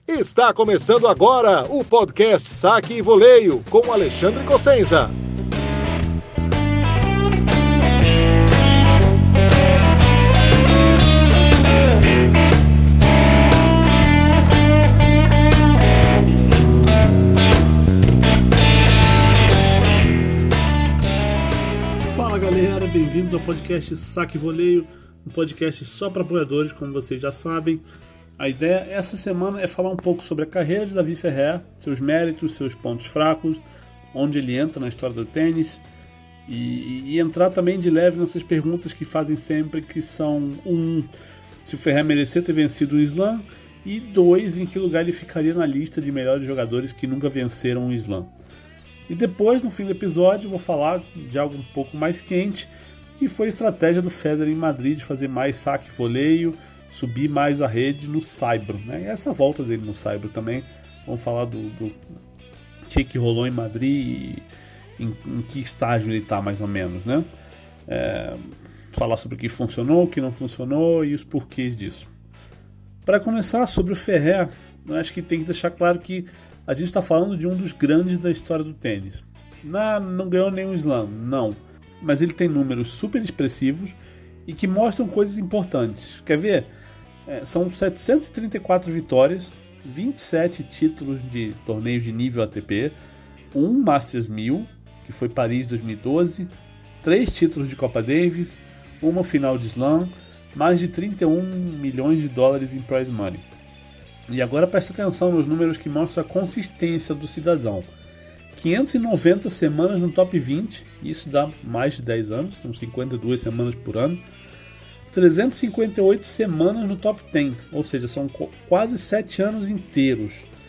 Está começando agora o podcast Saque e Voleio com Alexandre Cossenza. Fala galera, bem-vindos ao podcast Saque e Voleio, um podcast só para apoiadores, como vocês já sabem. A ideia essa semana é falar um pouco sobre a carreira de Davi Ferrer, seus méritos, seus pontos fracos, onde ele entra na história do tênis e entrar também de leve nessas perguntas que fazem sempre, que são se o Ferrer merecia ter vencido o Slam, e 2, em que lugar ele ficaria na lista de melhores jogadores que nunca venceram o Slam. E depois, no fim do episódio, eu vou falar de algo um pouco mais quente, que foi a estratégia do Federer em Madrid de fazer mais saque e voleio, subir mais a rede no saibro, né? E essa volta dele no saibro também, vamos falar do que rolou em Madrid e em que estágio ele está mais ou menos, né? Falar sobre o que funcionou, o que não funcionou e os porquês disso. Para começar, sobre o Ferrer, eu acho que tem que deixar claro que a gente está falando de um dos grandes da história do tênis. Não ganhou nenhum slam, não. Mas ele tem números super expressivos e que mostram coisas importantes. Quer ver? São 734 vitórias, 27 títulos de torneios de nível ATP, um Masters 1000, que foi Paris 2012, 3 títulos de Copa Davis, uma final de Slam, mais de 31 milhões de dólares em prize money. E agora presta atenção nos números que mostram a consistência do cidadão. 590 semanas no top 20, isso dá mais de 10 anos, são 52 semanas por ano. 358 semanas no top 10, ou seja, são quase 7 anos inteiros.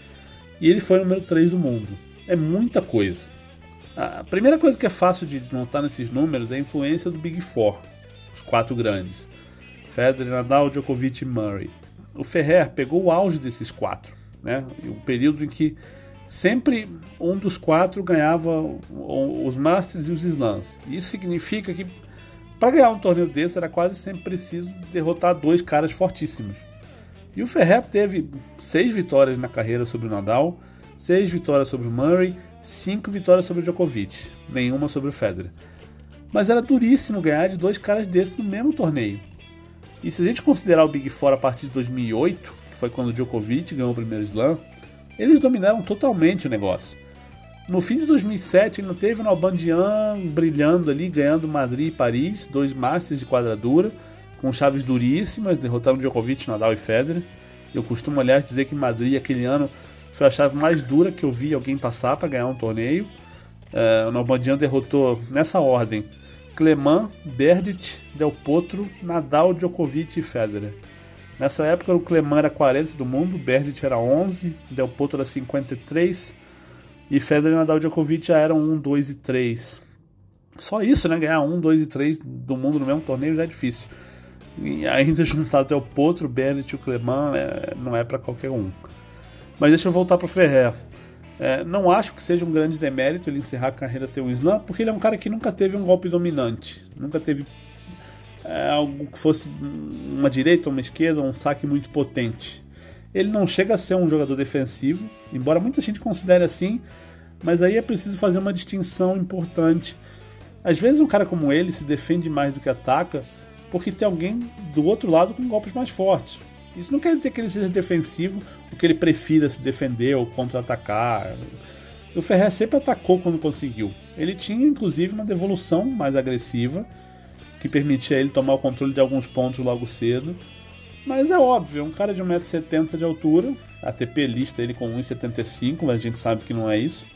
E ele foi o número 3 do mundo. É muita coisa. A primeira coisa que é fácil de notar nesses números é a influência do Big Four, os 4 grandes: Federer, Nadal, Djokovic e Murray. O Ferrer pegou o auge desses 4, né? O período em que sempre um dos 4 ganhava os Masters e os Slams. Isso significa que para ganhar um torneio desse era quase sempre preciso derrotar 2 caras fortíssimos. E o Ferrer teve 6 vitórias na carreira sobre o Nadal, 6 vitórias sobre o Murray, 5 vitórias sobre o Djokovic, nenhuma sobre o Federer. Mas era duríssimo ganhar de 2 caras desses no mesmo torneio. E se a gente considerar o Big Four a partir de 2008, que foi quando o Djokovic ganhou o primeiro Slam, eles dominaram totalmente o negócio. No fim de 2007 ainda teve o Nalbandian brilhando ali, ganhando Madrid e Paris, 2 Masters de quadradura, com chaves duríssimas, derrotando Djokovic, Nadal e Federer. Eu costumo, aliás, dizer que Madrid aquele ano foi a chave mais dura que eu vi alguém passar para ganhar um torneio. O Nalbandian derrotou, nessa ordem, Clément, Berdych, Del Potro, Nadal, Djokovic e Federer. Nessa época o Clément era 40 do mundo, Berdych era 11, Del Potro era 53 e Federer, Nadal e Djokovic já eram 1, 2 e 3. Só isso, né? Ganhar 1, 2 e 3 do mundo no mesmo torneio já é difícil. E ainda juntar Del Potro, Berdych e o Clément não é para qualquer um. Mas deixa eu voltar para o Ferrer. Não acho que seja um grande demérito ele encerrar a carreira sem um Slam, porque ele é um cara que nunca teve um golpe dominante, nunca teve algo que fosse uma direita, uma esquerda, um saque muito potente. Ele não chega a ser um jogador defensivo, embora muita gente considere assim, mas aí é preciso fazer uma distinção importante. Às vezes um cara como ele se defende mais do que ataca, porque tem alguém do outro lado com golpes mais fortes. Isso não quer dizer que ele seja defensivo ou que ele prefira se defender ou contra-atacar. O Ferrer sempre atacou quando conseguiu. Ele tinha inclusive uma devolução mais agressiva, que permitia ele tomar o controle de alguns pontos logo cedo. Mas é óbvio, é um cara de 1,70 m de altura. A ATP lista ele com 1,75 m, mas a gente sabe que não é isso.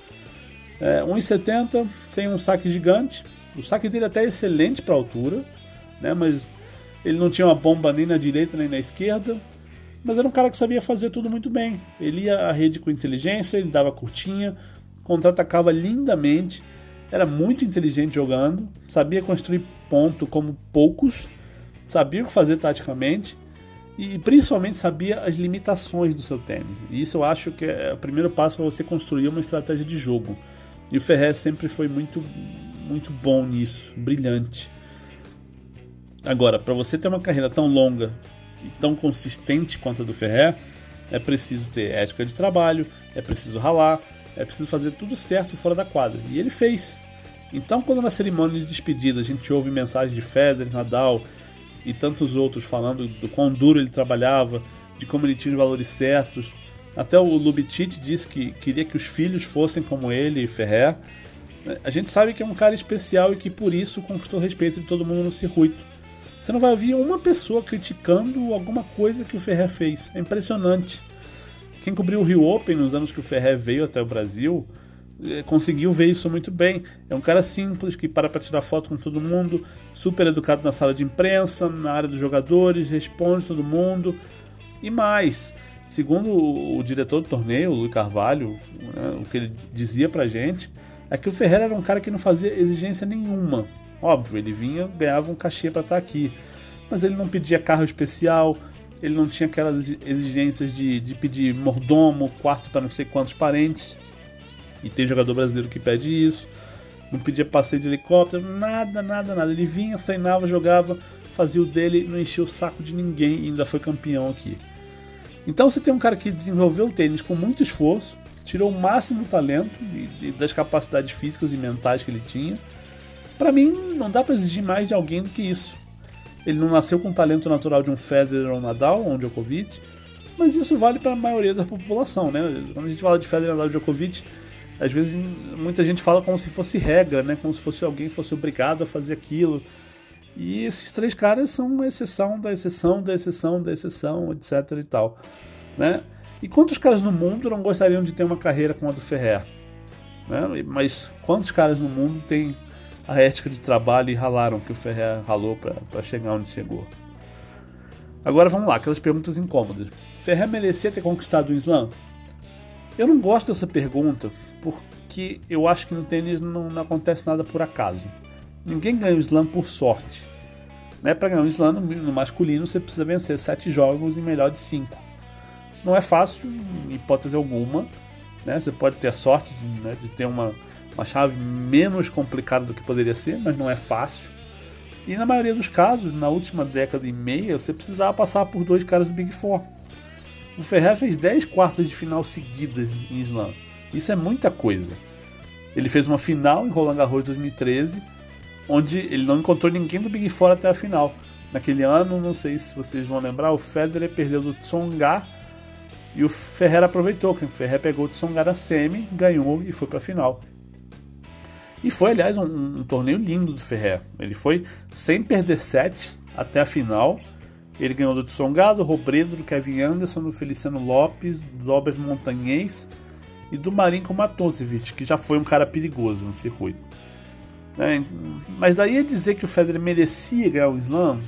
1,70 m, sem um saque gigante. O saque dele até é excelente para a altura, né? Mas ele não tinha uma bomba nem na direita nem na esquerda. Mas era um cara que sabia fazer tudo muito bem. Ele ia à rede com inteligência, ele dava curtinha, contra-atacava lindamente, era muito inteligente jogando, sabia construir ponto como poucos, sabia o que fazer taticamente e principalmente sabia as limitações do seu tênis. E isso eu acho que é o primeiro passo para você construir uma estratégia de jogo. E o Ferrer sempre foi muito, muito bom nisso, brilhante. Agora, para você ter uma carreira tão longa e tão consistente quanto a do Ferrer, é preciso ter ética de trabalho, é preciso ralar, é preciso fazer tudo certo fora da quadra. E ele fez. Então, quando na cerimônia de despedida a gente ouve mensagens de Federer, Nadal e tantos outros falando do quão duro ele trabalhava, de como ele tinha os valores certos, até o Lubitsch disse que queria que os filhos fossem como ele e Ferrer, a gente sabe que é um cara especial e que por isso conquistou o respeito de todo mundo no circuito. Você não vai ouvir uma pessoa criticando alguma coisa que o Ferrer fez. É impressionante. Quem cobriu o Rio Open nos anos que o Ferrer veio até o Brasil conseguiu ver isso muito bem. É um cara simples, que para tirar foto com todo mundo, super educado na sala de imprensa, na área dos jogadores, responde todo mundo. E mais, segundo o diretor do torneio, o Luiz Carvalho, né, o que ele dizia pra gente é que o Ferrer era um cara que não fazia exigência nenhuma. Óbvio, ele vinha, ganhava um cachê para estar aqui, mas ele não pedia carro especial, ele não tinha aquelas exigências de pedir mordomo, quarto para não sei quantos parentes, e tem jogador brasileiro que pede isso, não pedia passeio de helicóptero, nada. Ele vinha, treinava, jogava, fazia o dele, não enchia o saco de ninguém e ainda foi campeão aqui. Então você tem um cara que desenvolveu o tênis com muito esforço, tirou o máximo talento e das capacidades físicas e mentais que ele tinha. Para mim, não dá para exigir mais de alguém do que isso. Ele não nasceu com o talento natural de um Federer ou um Nadal ou um Djokovic, mas isso vale para a maioria da população, né? Quando a gente fala de Federer, Nadal e Djokovic, às vezes muita gente fala como se fosse regra, né? Como se fosse alguém fosse obrigado a fazer aquilo. E esses três caras são uma exceção da exceção da exceção da exceção, etc e tal, né? E quantos caras no mundo não gostariam de ter uma carreira como a do Ferrer? Né? Mas quantos caras no mundo têm a ética de trabalho e ralaram que o Ferrer ralou para chegar onde chegou? Agora vamos lá, aquelas perguntas incômodas. Ferrer merecia ter conquistado o Slam? Eu não gosto dessa pergunta porque eu acho que no tênis não acontece nada por acaso. Ninguém ganha o Slam por sorte. Né? Para ganhar o Slam no masculino você precisa vencer 7 jogos em melhor de 5. Não é fácil, em hipótese alguma, né? Você pode ter a sorte de ter uma chave menos complicada do que poderia ser, mas não é fácil. E na maioria dos casos, na última década e meia, você precisava passar por 2 caras do Big Four. O Ferrer fez 10 quartas de final seguidas em Slam. Isso é muita coisa. Ele fez uma final em Roland Garros 2013, onde ele não encontrou ninguém do Big Four até a final. Naquele ano, não sei se vocês vão lembrar, o Federer perdeu do Tsonga e o Ferrer aproveitou, que o Ferrer pegou o Tsonga na semi, ganhou e foi para a final. E foi, aliás, um torneio lindo do Ferrer. Ele foi sem perder set até a final. Ele ganhou do Tsonga, do Robredo, do Kevin Anderson, do Feliciano Lopes, do Albert Montagnês e do Marinko Matosevic, que já foi um cara perigoso no circuito. Mas daí a dizer que o Federer merecia ganhar o Slam,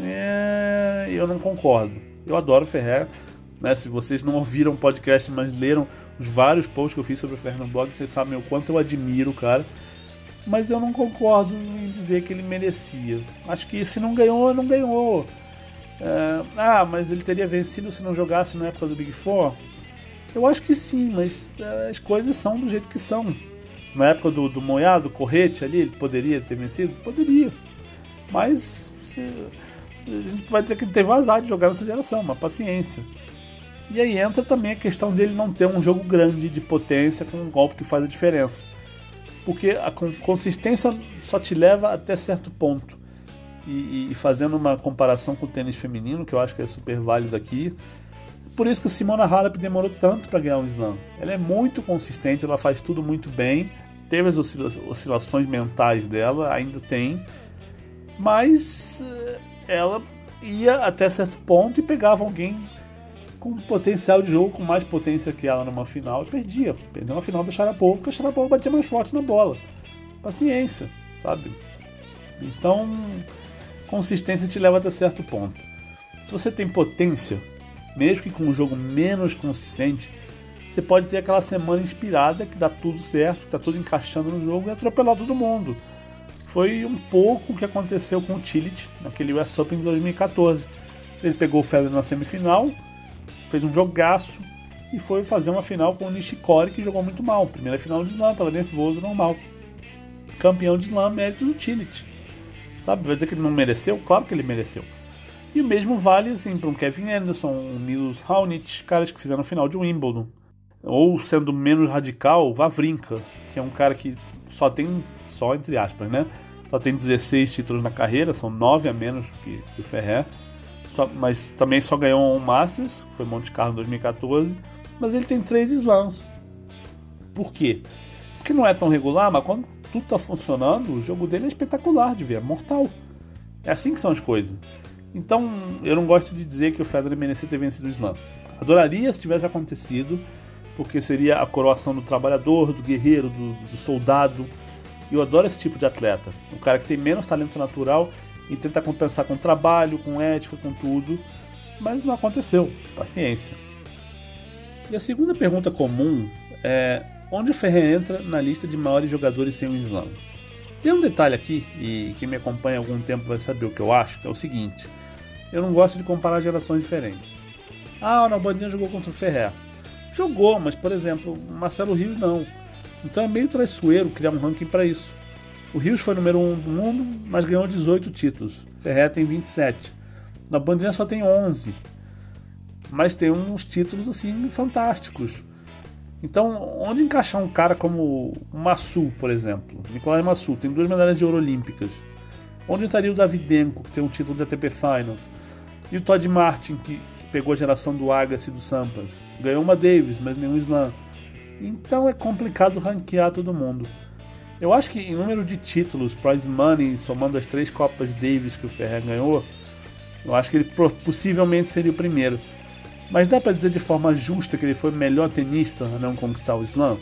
eu não concordo. Eu adoro o Ferrer. Né, se vocês não ouviram o podcast, mas leram os vários posts que eu fiz sobre o Ferrer no blog, vocês sabem o quanto eu admiro o cara. Mas eu não concordo em dizer que ele merecia. Acho que se não ganhou, não ganhou. Mas ele teria vencido se não jogasse na época do Big Four? Eu acho que sim, mas as coisas são do jeito que são. Na época do Moyá, do Correte ali, ele poderia ter vencido? Poderia. Mas a gente vai dizer que ele teve azar de jogar nessa geração, uma paciência. E aí entra também a questão de ele não ter um jogo grande de potência com um golpe que faz a diferença. Porque a consistência só te leva até certo ponto. E fazendo uma comparação com o tênis feminino, que eu acho que é super válido aqui, por isso que a Simona Halep demorou tanto para ganhar um Slam. Ela é muito consistente, ela faz tudo muito bem, teve as oscilações mentais dela, ainda tem, mas ela ia até certo ponto e pegava alguém com potencial de jogo, com mais potência que ela numa final e perdia. Perdeu uma final da Sharapova, porque a Sharapova batia mais forte na bola. Paciência, sabe? Então, consistência te leva até certo ponto. Se você tem potência, mesmo que com um jogo menos consistente, você pode ter aquela semana inspirada que dá tudo certo, que tá tudo encaixando no jogo e atropelar todo mundo. Foi um pouco o que aconteceu com o Cilic naquele US Open de 2014. Ele pegou o Federer na semifinal, fez um jogaço e foi fazer uma final com o Nishikori, que jogou muito mal. Primeira final de Slam, estava nervoso, normal. Campeão de Slam, mérito do Cilic. Sabe, vai dizer que ele não mereceu? Claro que ele mereceu. E o mesmo vale assim, para um Kevin Anderson, um Milos Raonic, caras que fizeram final de Wimbledon. Ou, sendo menos radical, o Wawrinka, que é um cara que só entre aspas, né? Só tem 16 títulos na carreira, são 9 a menos que o Ferrer. Mas também só ganhou um Masters, que foi Monte Carlo em 2014. Mas ele tem 3 slams. Por quê? Porque não é tão regular, mas quando tudo tá funcionando, o jogo dele é espetacular de ver, é mortal. É assim que são as coisas. Então, eu não gosto de dizer que o Federer merecia ter vencido o Slam. Adoraria se tivesse acontecido, porque seria a coroação do trabalhador, do guerreiro, do soldado. E eu adoro esse tipo de atleta. Um cara que tem menos talento natural e tenta compensar com trabalho, com ética, com tudo. Mas não aconteceu. Paciência. E a segunda pergunta comum é: onde o Ferrer entra na lista de maiores jogadores sem um Slam? Tem um detalhe aqui, e quem me acompanha há algum tempo vai saber o que eu acho, que é o seguinte: eu não gosto de comparar gerações diferentes. O Nalbandian jogou contra o Ferrer. Jogou, mas, por exemplo, o Marcelo Rios não. Então é meio traiçoeiro criar um ranking para isso. O Rios foi número 1 do mundo, mas ganhou 18 títulos. Ferrer tem 27. O Nalbandian só tem 11. Mas tem uns títulos assim fantásticos. Então, onde encaixar um cara como o Massu, por exemplo? Nicolai Massu tem 2 medalhas de ouro olímpicas. Onde estaria o Davydenko, que tem um título de ATP Finals? E o Todd Martin, que pegou a geração do Agassi e do Sampras? Ganhou uma Davis, mas nenhum Slam. Então é complicado ranquear todo mundo. Eu acho que em número de títulos, prize money, somando as 3 Copas Davis que o Ferrer ganhou, eu acho que ele possivelmente seria o primeiro. Mas dá pra dizer de forma justa que ele foi o melhor tenista a não conquistar o Slam?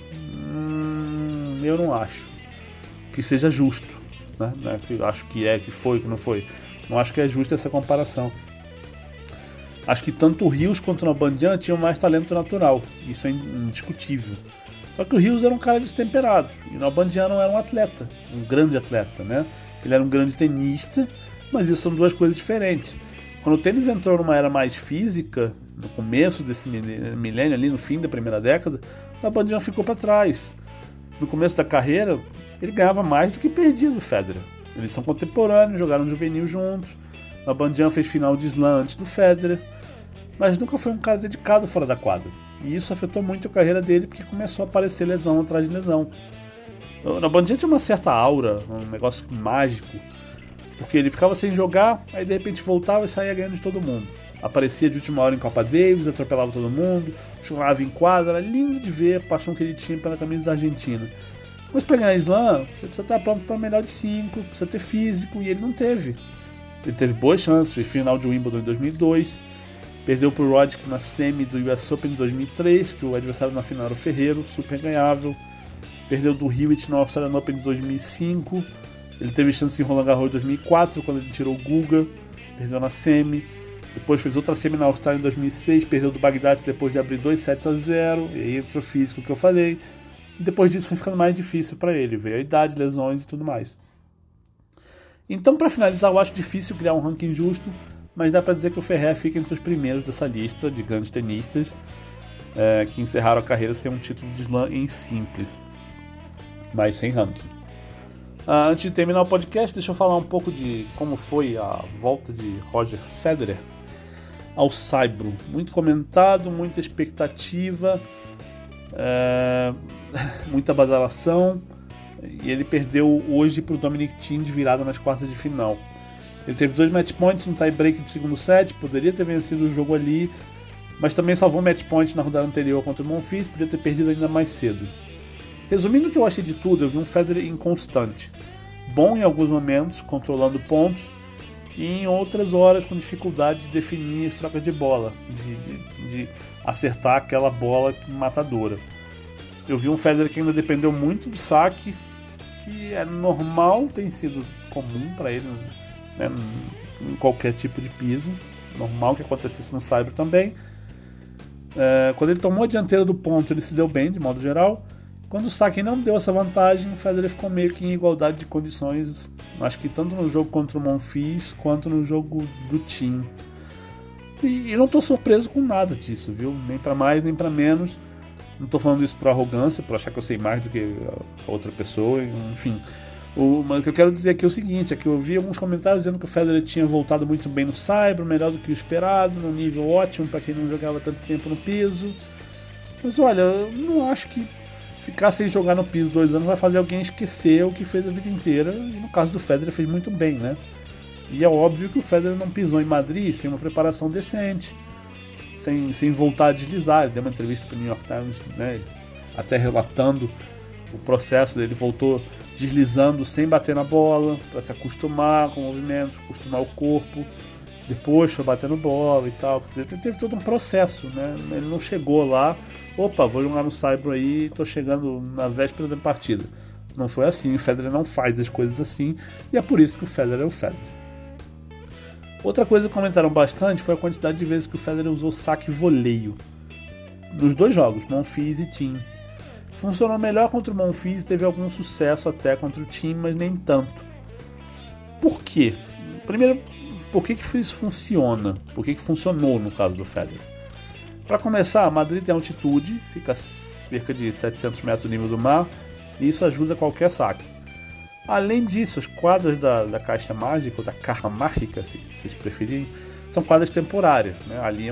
Eu não acho que seja justo, né? Não é que eu acho que foi, que não foi. Não acho que é justa essa comparação. Acho que tanto o Rios quanto o Nalbandian tinham mais talento natural. Isso é indiscutível. Só que o Rios era um cara destemperado. E o Nalbandian não era um atleta, um grande atleta, né? Ele era um grande tenista, mas isso são 2 coisas diferentes. Quando o tênis entrou numa era mais física, no começo desse milênio, ali no fim da primeira década, o Nalbandian ficou para trás. No começo da carreira, ele ganhava mais do que perdia do Federer. Eles são contemporâneos, jogaram juvenil juntos. O Nalbandian fez final de Slam antes do Federer, mas nunca foi um cara dedicado fora da quadra. E isso afetou muito a carreira dele, porque começou a aparecer lesão atrás de lesão. O Nalbandian tinha uma certa aura, um negócio mágico, porque ele ficava sem jogar, aí de repente voltava e saía ganhando de todo mundo. Aparecia de última hora em Copa Davis, atropelava todo mundo, chorava em quadra, era lindo de ver a paixão que ele tinha pela camisa da Argentina. Mas para ganhar Slam, você precisa estar pronto para o melhor de 5, precisa ter físico, e ele não teve. Ele teve boas chances, fez final de Wimbledon em 2002, perdeu para o Roddick na semi do US Open de 2003, que o adversário na final era o Ferrero, super ganhável. Perdeu do Hewitt no Australian Open de 2005, ele teve chance em Roland Garros em 2004, quando ele tirou o Guga, perdeu na semi. Depois fez outra semi na Austrália em 2006, perdeu do Baghdad depois de abrir 2-7-0, e aí entrou o físico que eu falei. E depois disso foi ficando mais difícil para ele, veio a idade, lesões e tudo mais. Então, para finalizar, eu acho difícil criar um ranking justo, mas dá para dizer que o Ferrer fica entre os primeiros dessa lista de grandes tenistas que encerraram a carreira sem um título de Slam em simples, mas sem ranking. Antes de terminar o podcast, deixa eu falar um pouco de como foi a volta de Roger Federer ao Saibro. Muito comentado, muita expectativa, muita badalação, e ele perdeu hoje para o Dominic Thiem de virada nas quartas de final. Ele teve 2 match points no tie break do segundo set, poderia ter vencido o jogo ali, mas também salvou um match point na rodada anterior contra o Monfils, podia ter perdido ainda mais cedo. Resumindo o que eu achei de tudo, eu vi um Federer inconstante, bom em alguns momentos, controlando pontos, e em outras horas com dificuldade de definir as trocas de bola, de acertar aquela bola matadora. Eu vi um Federer que ainda dependeu muito do saque, que é normal, tem sido comum para ele, né, em qualquer tipo de piso, normal que acontecesse no Saibro também. Quando ele tomou a dianteira do ponto, ele se deu bem, de modo geral. Quando o saque não deu essa vantagem, o Federer ficou meio que em igualdade de condições, acho que tanto no jogo contra o Monfils, quanto no jogo do Thiem. E não estou surpreso com nada disso, viu? Nem para mais, nem para menos. Não estou falando isso por arrogância, por achar que eu sei mais do que a outra pessoa, enfim. Mas o que eu quero dizer aqui é o seguinte, é que eu vi alguns comentários dizendo que o Federer tinha voltado muito bem no saibro, melhor do que o esperado, num nível ótimo para quem não jogava tanto tempo no piso. Mas olha, eu não acho que ficar sem jogar no piso 2 anos vai fazer alguém esquecer o que fez a vida inteira, e no caso do Federer fez muito bem, né? E é óbvio que o Federer não pisou em Madrid sem uma preparação decente, sem voltar a deslizar. Ele deu uma entrevista para o New York Times, né, até relatando o processo dele, voltou deslizando sem bater na bola, para se acostumar com movimentos, acostumar o corpo, depois foi batendo bola e tal. Quer dizer, ele teve todo um processo, né? Ele não chegou lá, opa, vou jogar no saibro aí, tô chegando na véspera da partida. Não foi assim, o Federer não faz as coisas assim, e é por isso que o Federer é o Federer. Outra coisa que comentaram bastante foi a quantidade de vezes que o Federer usou saque e voleio nos dois jogos, Monfils e Thiem. Funcionou melhor contra o Monfils e teve algum sucesso até contra o Thiem, mas nem tanto. Por quê? Primeiro, por que isso funciona? Por que funcionou no caso do Federer? Para começar, Madrid tem altitude, fica a cerca de 700 metros do nível do mar, e isso ajuda qualquer saque. Além disso, as quadras da Caixa Mágica, ou da Caja Mágica, se vocês preferirem, são quadras temporárias, né? Ali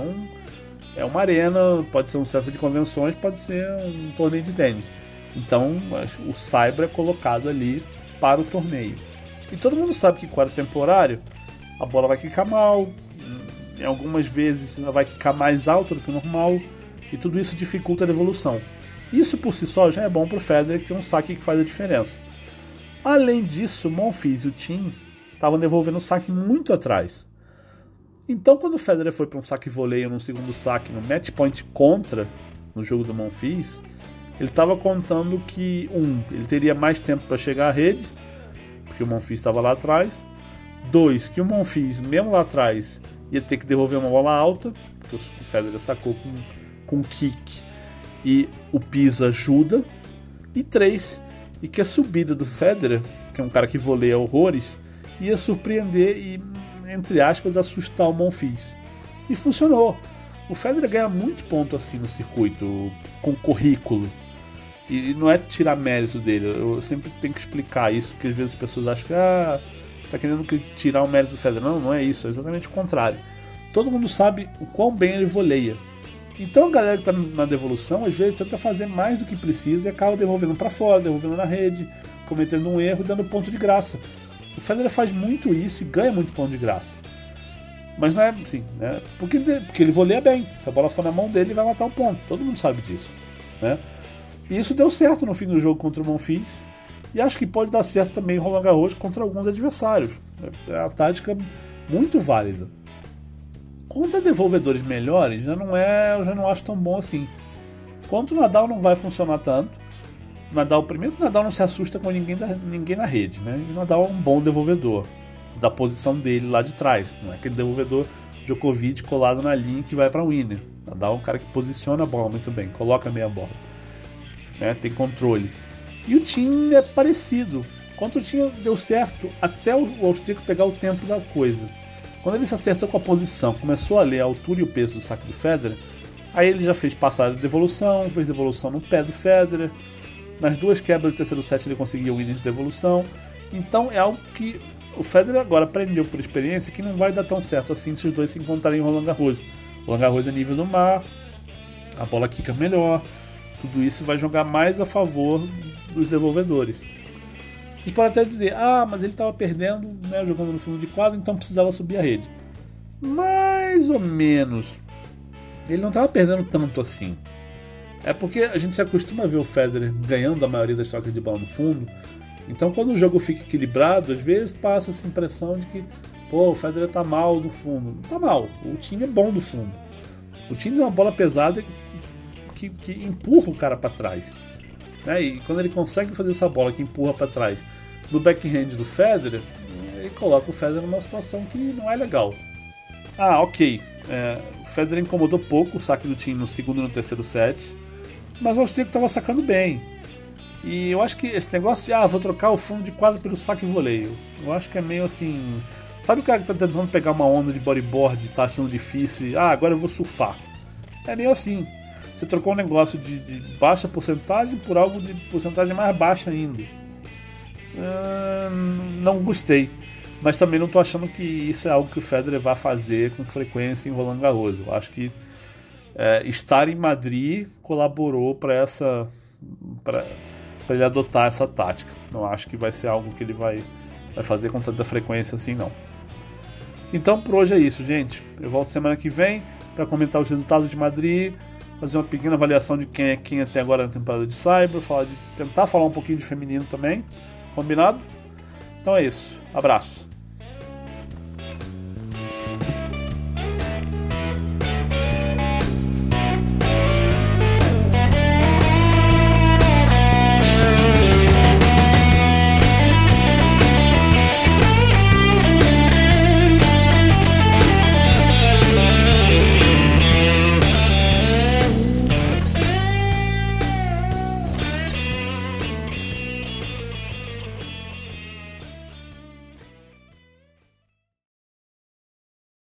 é uma arena, pode ser um centro de convenções, pode ser um torneio de tênis. Então, o saibro é colocado ali para o torneio. E todo mundo sabe que quadro temporário, a bola vai quicar mal, em algumas vezes ela vai quicar mais alto do que o normal, e tudo isso dificulta a devolução. Isso por si só já é bom para o Federer, que tem um saque que faz a diferença. Além disso, o Monfils e o Thiem estavam devolvendo o saque muito atrás. Então, quando o Federer foi para um saque voleio no segundo saque, no match point contra, no jogo do Monfils, ele estava contando que, ele teria mais tempo para chegar à rede, porque o Monfils estava lá atrás. 2, que o Monfils, mesmo lá atrás, ia ter que devolver uma bola alta, porque o Federer sacou com kick e o piso ajuda. E 3, e que a subida do Federer, que é um cara que voleia horrores, ia surpreender e, entre aspas, assustar o Monfils. E funcionou. O Federer ganha muito ponto assim no circuito, com currículo. E não é tirar mérito dele. Eu sempre tenho que explicar isso, porque às vezes as pessoas acham que você está querendo tirar o mérito do Federer. Não é isso, é exatamente o contrário. Todo mundo sabe o quão bem ele voleia. Então a galera que está na devolução, às vezes, tenta fazer mais do que precisa e acaba devolvendo para fora, devolvendo na rede, cometendo um erro, dando ponto de graça. O Federer faz muito isso e ganha muito ponto de graça. Mas não é assim, né? Porque ele voleia bem. Se a bola for na mão dele, ele vai matar o ponto. Todo mundo sabe disso, né? E isso deu certo no fim do jogo contra o Monfils. E acho que pode dar certo também em Roland Garros contra alguns adversários. É uma tática muito válida. Contra devolvedores melhores, eu já não acho tão bom assim. Contra o Nadal não vai funcionar tanto. Primeiro que o Nadal não se assusta com ninguém na rede, né? E o Nadal é um bom devolvedor da posição dele lá de trás. Não é aquele devolvedor Djokovic colado na linha que vai para o winner. O Nadal é um cara que posiciona a bola muito bem, coloca a meia bola, né? Tem controle. E o Thiem é parecido. Contra o Thiem deu certo até o austríaco pegar o tempo da coisa. Quando ele se acertou com a posição, começou a ler a altura e o peso do saque do Federer, aí ele já fez passada de devolução, fez devolução no pé do Federer. Nas duas quebras do terceiro set ele conseguiu o winner de devolução. Então é algo que o Federer agora aprendeu por experiência que não vai dar tão certo assim se os dois se encontrarem em Roland Garros. Roland Garros é nível do mar, a bola quica melhor, tudo isso vai jogar mais a favor dos devolvedores. Vocês podem até dizer, mas ele estava perdendo, né, jogando no fundo de quadro, então precisava subir a rede. Mais ou menos. Ele não estava perdendo tanto assim. É porque a gente se acostuma a ver o Federer ganhando a maioria das trocas de bola no fundo. Então quando o jogo fica equilibrado, às vezes passa essa impressão de que o Federer está mal no fundo. Não está mal, o time é bom do fundo. O time tem uma bola pesada que empurra o cara para trás. E quando ele consegue fazer essa bola que empurra para trás no backhand do Federer, ele coloca o Federer numa situação que não é legal. Ok. O Federer incomodou pouco o saque do Thiem no segundo e no terceiro set, mas o austríaco estava sacando bem. E eu acho que esse negócio de vou trocar o fundo de quadro pelo saque e voleio, eu acho que é meio assim. Sabe o cara que está tentando pegar uma onda de bodyboard e está achando difícil e agora eu vou surfar? É meio assim. Você trocou um negócio de baixa porcentagem por algo de porcentagem mais baixa ainda. não gostei. Mas também não estou achando que isso é algo que o Federer vai fazer com frequência em Roland Garros. Eu acho que estar em Madrid colaborou para ele adotar essa tática. Não acho que vai ser algo que ele vai fazer com tanta frequência assim, não. Então por hoje é isso, gente. Eu volto semana que vem para comentar os resultados de Madrid, fazer uma pequena avaliação de quem é quem até agora na temporada de Saibro, tentar falar um pouquinho de feminino também. Combinado? Então é isso. Abraço.